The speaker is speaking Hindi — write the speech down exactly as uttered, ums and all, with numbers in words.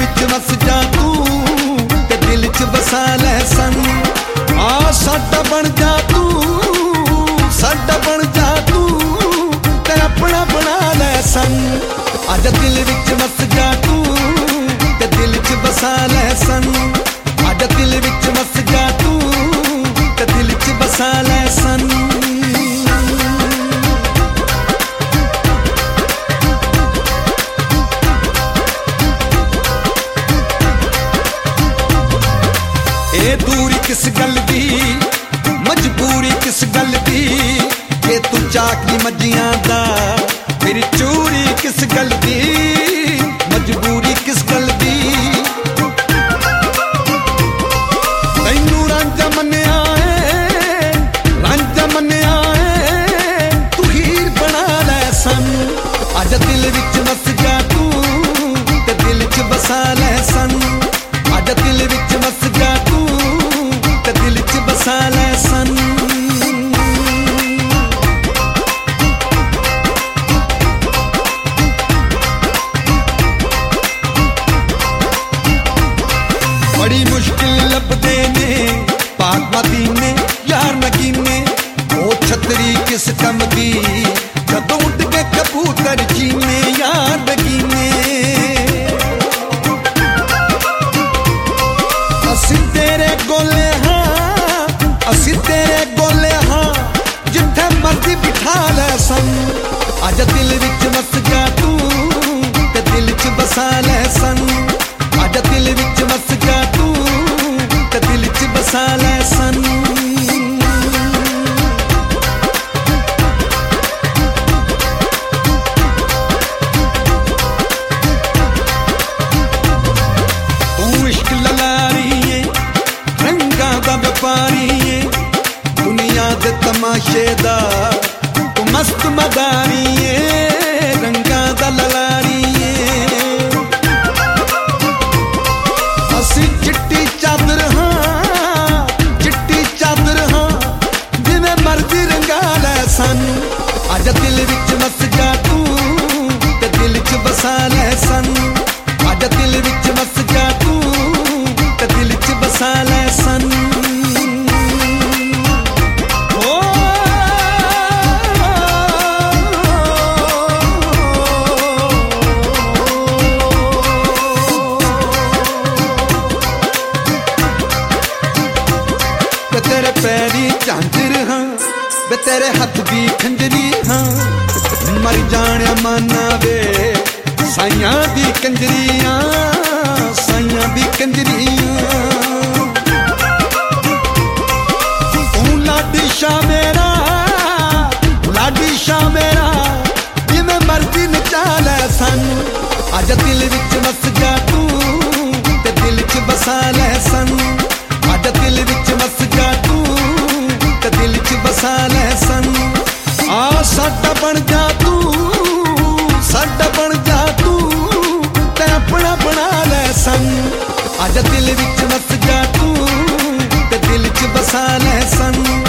विच वस जा तू ते दिल च बसा लै सन। आ साडा बन जा तू, साडा बन जा तू ते अपना बना लै सन। आजा दिल विच वस जा तू ते दिल च बसा लै सन। आजा दिल विच वस जा तू ते दिल च बसा लै सन। ए दूरी किस गल दी, मजबूरी किस गल दी, जे तू चाकली मजियां दा मेरी चोरी किस गल दी, मजबूरी किस गल दी। तैनू रांझा मन्निया है, रांझा मन्निया है, तू हीर बना लै सन। आजा दिल विच वस जा तू ते दिल च बसा लै सन। आजा दिल विच वस जा तू ते दिल च बसा लै सन। बड़ी मुश्किल लभदे ने पाक मदीने यार नगीने, ओ छतरी किस कम दी जदों उड़ के कबूतर जीने यार नगीने। असी तेरे गोले हाँ, असी तेरे गोले हाँ, जिथे मर्जी बिठा लै सन। आजा दिल विच वस जा तू ते दिल च बसा लै सन। आजा दिल विच वस जा तू ते दिल च बसा लै सन। तू इश्क ललारी है, रंगा दा व्यापारी है, दुनिया दे तमाशे दा तू मस्त मदारी है, रंगा दा ललारी है। असी चिट्टी चादर हाँ, चिट्टी चादर हाँ, जिवें मर्जी रंगा लै सन। आजा दिल विच वस जा तू ते दिल च बसा लै सन। आजा दिल विच वस जा तू ते दिल च बसा लै सन। तेरे पैरी झांझर हाँ, वे तेरे हथ भी खंजरी हाँ, मर जाने माना वे साइयां दी कंजरियां, साइयां दी कंजरियां। तू लाडी शाह मेरा, लाडी शाह मेरा, जिवें मर्जी नचा लै सन। आजा दिल विच वस जा तू ते दिल च बसा लै सन। आजा दिल विच वस जा तू ते दिल च बसा लै सन। आ साडा बन जा तू, साडा बन जा तू ते अपना बना लै सन। आजा दिल विच वस जा तू ते दिल च बसा लै सन।